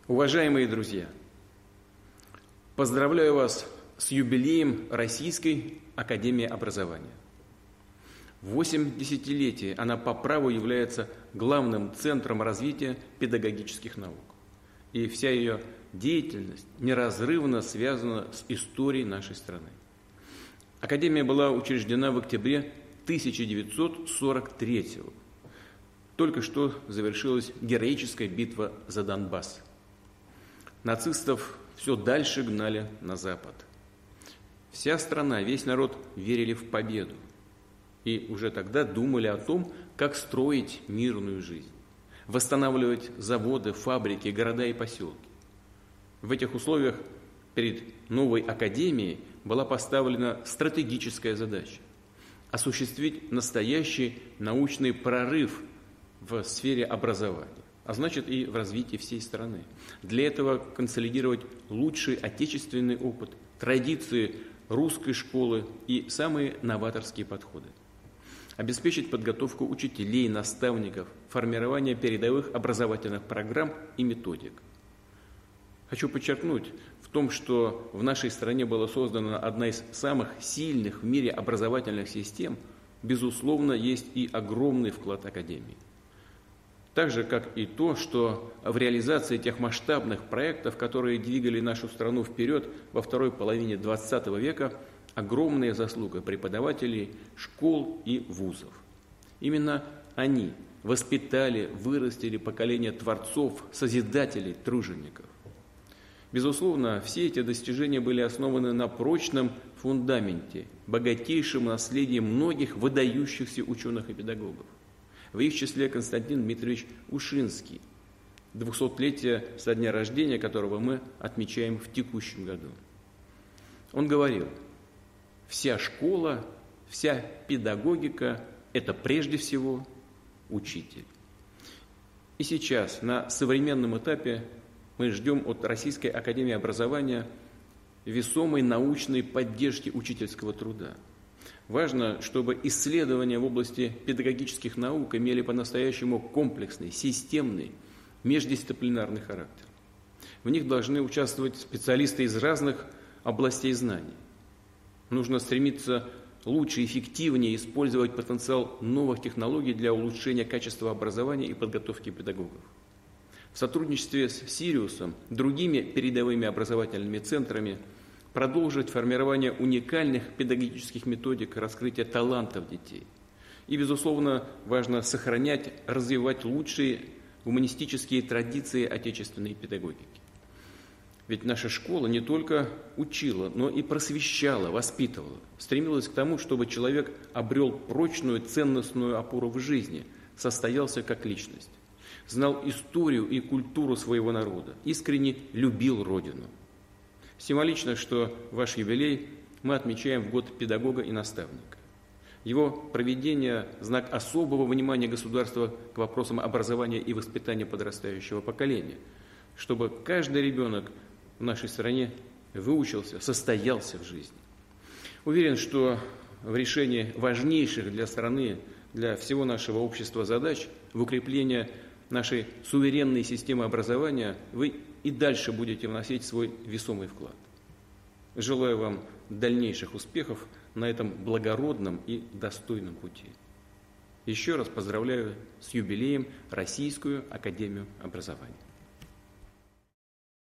Уважаемые друзья, поздравляю вас с юбилеем Российской академии образования. 8 десятилетий она по праву является главным центром развития педагогических наук. И вся ее деятельность неразрывно связана с историей нашей страны. Академия была учреждена в октябре 1943 года. Только что завершилась героическая битва за Донбасс. Нацистов все дальше гнали на запад. Вся страна, весь народ верили в победу. И уже тогда думали о том, как строить мирную жизнь, восстанавливать заводы, фабрики, города и поселки. В этих условиях перед новой академией была поставлена стратегическая задача – осуществить настоящий научный прорыв в сфере образования, а значит и в развитии всей страны. Для этого консолидировать лучший отечественный опыт, традиции русской школы и самые новаторские подходы. Обеспечить подготовку учителей, наставников, формирование передовых образовательных программ и методик. Хочу подчеркнуть в том, что в нашей стране была создана одна из самых сильных в мире образовательных систем, безусловно, есть и огромный вклад Академии. Так же, как и то, что в реализации тех масштабных проектов, которые двигали нашу страну вперед во второй половине XX века, огромная заслуга преподавателей школ и вузов. Именно они воспитали, вырастили поколение творцов, созидателей, тружеников. Безусловно, все эти достижения были основаны на прочном фундаменте, богатейшем наследии многих выдающихся ученых и педагогов. В их числе Константин Дмитриевич Ушинский, 200-летие со дня рождения которого мы отмечаем в текущем году. Он говорил: вся школа, вся педагогика – это прежде всего учитель. И сейчас на современном этапе мы ждем от Российской академии образования весомой научной поддержки учительского труда. Важно, чтобы исследования в области педагогических наук имели по-настоящему комплексный, системный, междисциплинарный характер. В них должны участвовать специалисты из разных областей знаний. Нужно стремиться лучше и эффективнее использовать потенциал новых технологий для улучшения качества образования и подготовки педагогов. В сотрудничестве с Сириусом, другими передовыми образовательными центрами продолжить формирование уникальных педагогических методик раскрытия талантов детей. И, безусловно, важно сохранять, развивать лучшие гуманистические традиции отечественной педагогики. Ведь наша школа не только учила, но и просвещала, воспитывала, стремилась к тому, чтобы человек обрел прочную ценностную опору в жизни, состоялся как личность, знал историю и культуру своего народа, искренне любил Родину. Символично, что ваш юбилей мы отмечаем в год педагога и наставника. Его проведение – знак особого внимания государства к вопросам образования и воспитания подрастающего поколения, чтобы каждый ребенок в нашей стране выучился, состоялся в жизни. Уверен, что в решении важнейших для страны, для всего нашего общества задач, в укреплении нашей суверенной системы образования вы и дальше будете вносить свой весомый вклад. Желаю вам дальнейших успехов на этом благородном и достойном пути. Еще раз поздравляю с юбилеем Российскую академию образования.